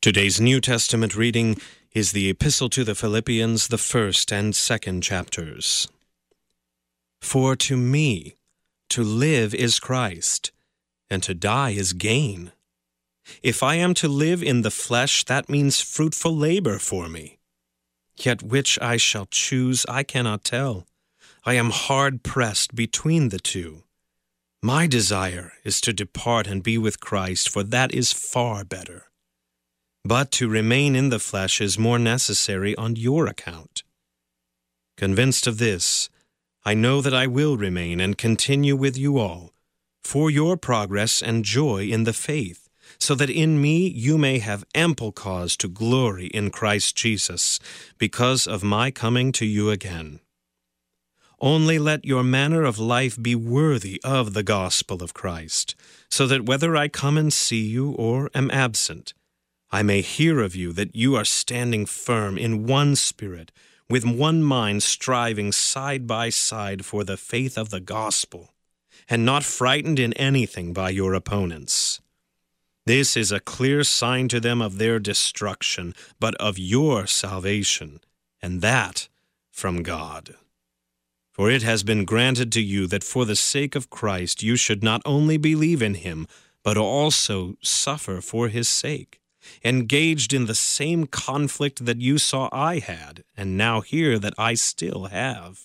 Today's New Testament reading is the Epistle to the Philippians, the 1st and 2nd chapters. For to me, to live is Christ, and to die is gain. If I am to live in the flesh, that means fruitful labor for me. Yet which I shall choose, I cannot tell. I am hard-pressed between the two. My desire is to depart and be with Christ, for that is far better. But to remain in the flesh is more necessary on your account. Convinced of this, I know that I will remain and continue with you all, for your progress and joy in the faith, so that in me you may have ample cause to glory in Christ Jesus, because of my coming to you again. Only let your manner of life be worthy of the gospel of Christ, so that whether I come and see you or am absent, I may hear of you that you are standing firm in one spirit, with one mind striving side by side for the faith of the gospel, and not frightened in anything by your opponents. This is a clear sign to them of their destruction, but of your salvation, and that from God. For it has been granted to you that for the sake of Christ you should not only believe in him, but also suffer for his sake, engaged in the same conflict that you saw I had, and now hear that I still have.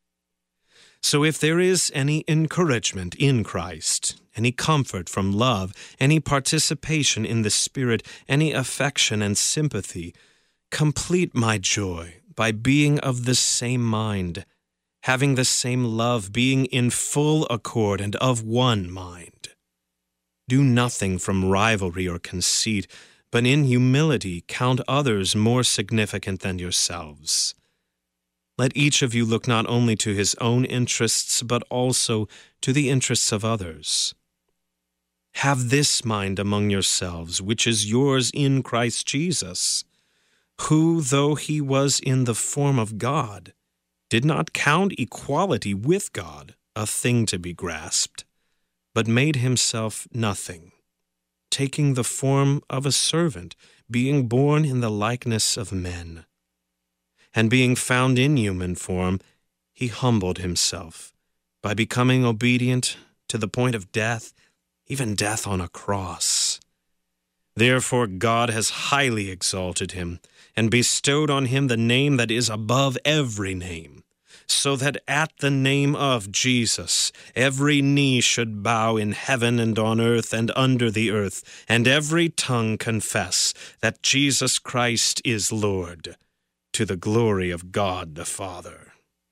So if there is any encouragement in Christ, any comfort from love, any participation in the Spirit, any affection and sympathy, complete my joy by being of the same mind, having the same love, being in full accord and of one mind. Do nothing from rivalry or conceit, but in humility count others more significant than yourselves. Let each of you look not only to his own interests, but also to the interests of others. Have this mind among yourselves, which is yours in Christ Jesus, who, though he was in the form of God, did not count equality with God a thing to be grasped, but made himself nothing, taking the form of a servant, being born in the likeness of men. And being found in human form, he humbled himself by becoming obedient to the point of death, even death on a cross. Therefore God has highly exalted him and bestowed on him the name that is above every name, so that at the name of Jesus every knee should bow in heaven and on earth and under the earth, and every tongue confess that Jesus Christ is Lord, to the glory of God the Father.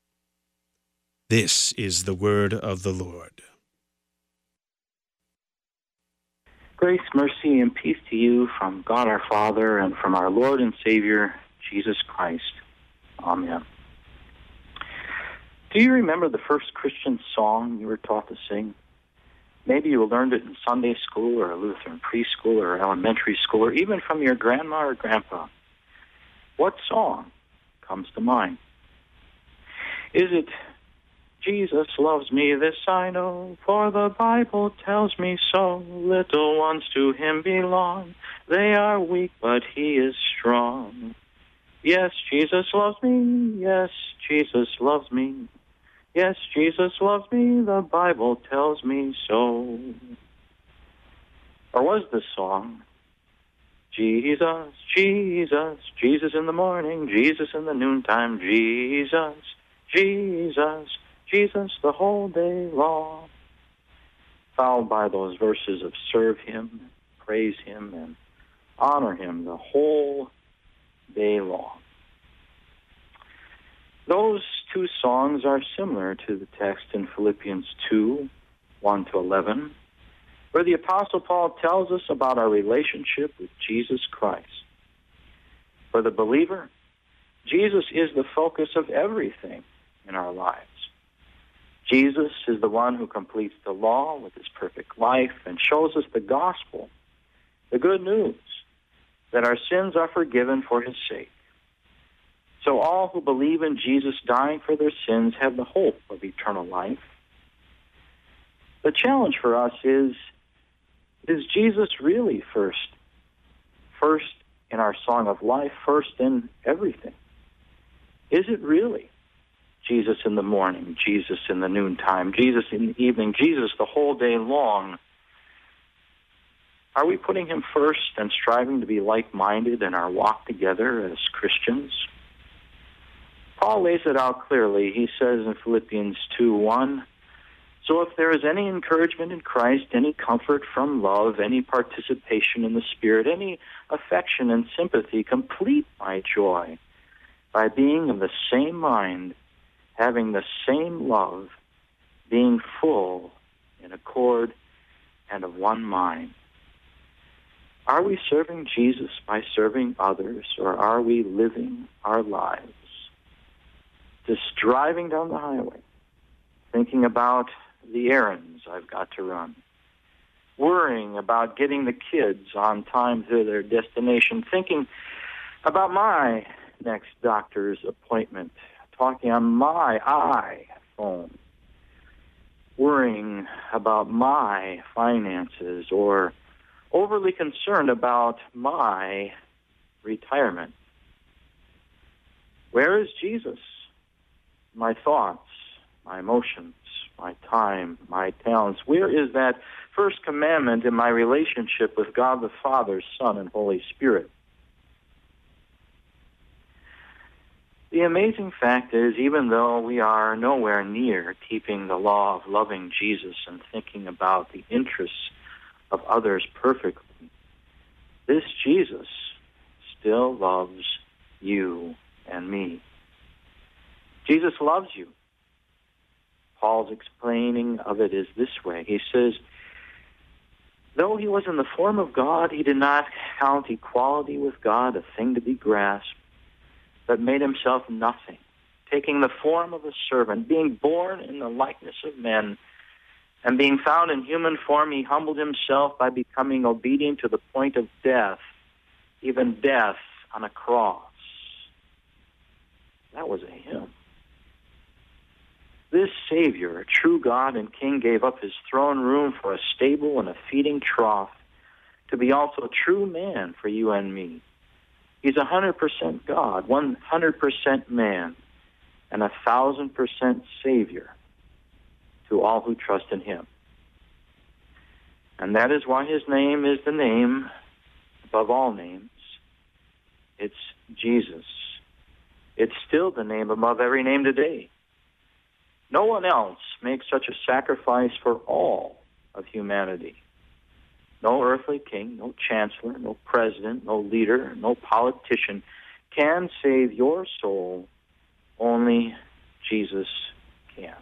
This is the word of the Lord. Grace, mercy, and peace to you from God our Father and from our Lord and Savior, Jesus Christ. Amen. Do you remember the first Christian song you were taught to sing? Maybe you learned it in Sunday school or a Lutheran preschool or elementary school or even from your grandma or grandpa. What song comes to mind? Is it, Jesus loves me, this I know, for the Bible tells me so. Little ones to him belong. They are weak, but he is strong. Yes, Jesus loves me. Yes, Jesus loves me. Yes, Jesus loves me, the Bible tells me so. Or was the song, Jesus, Jesus, Jesus in the morning, Jesus in the noontime, Jesus, Jesus, Jesus the whole day long, followed by those verses of serve him, praise him, and honor him the whole day long. Those two songs are similar to the text in Philippians 2, 1-11, where the Apostle Paul tells us about our relationship with Jesus Christ. For the believer, Jesus is the focus of everything in our lives. Jesus is the one who completes the law with his perfect life and shows us the gospel, the good news, that our sins are forgiven for his sake. So all who believe in Jesus dying for their sins have the hope of eternal life. The challenge for us is Jesus really first in our song of life first in everything? Is it really Jesus in the morning, Jesus in the noontime, Jesus in the evening, Jesus the whole day long? Are we putting him first and striving to be like-minded in our walk together as Christians? Paul lays it out clearly. He says in Philippians 2:1, "So if there is any encouragement in Christ, any comfort from love, any participation in the Spirit, any affection and sympathy, complete my joy by being of the same mind, having the same love, being full in accord and of one mind." Are we serving Jesus by serving others, or are we living our lives just driving down the highway, thinking about the errands I've got to run, worrying about getting the kids on time to their destination, thinking about my next doctor's appointment, talking on my iPhone, worrying about my finances, or overly concerned about my retirement? Where is Jesus? My thoughts, my emotions, my time, my talents. Where is that first commandment in my relationship with God the Father, Son, and Holy Spirit? The amazing fact is, even though we are nowhere near keeping the law of loving Jesus and thinking about the interests of others perfectly, this Jesus still loves you and me. Jesus loves you. Paul's explaining of it is this way. He says, though he was in the form of God, he did not count equality with God a thing to be grasped, but made himself nothing, taking the form of a servant, being born in the likeness of men, and being found in human form, he humbled himself by becoming obedient to the point of death, even death on a cross. That was a hymn. This Savior, a true God and King, gave up his throne room for a stable and a feeding trough to be also a true man for you and me. He's 100% God, 100% man, and 1,000% Savior to all who trust in him. And that is why his name is the name above all names. It's Jesus. It's still the name above every name today. No one else makes such a sacrifice for all of humanity. No earthly king, no chancellor, no president, no leader, no politician can save your soul. Only Jesus can.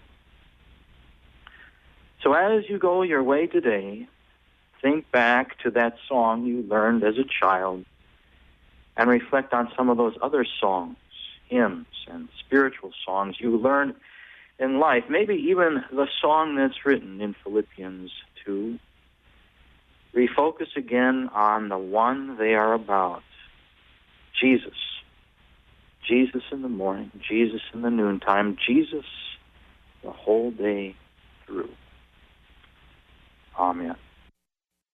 So as you go your way today, think back to that song you learned as a child and reflect on some of those other songs, hymns, and spiritual songs you learned in life, maybe even the song that's written in Philippians 2. Refocus again on the one they are about, Jesus. Jesus in the morning, Jesus in the noontime, Jesus the whole day through. Amen.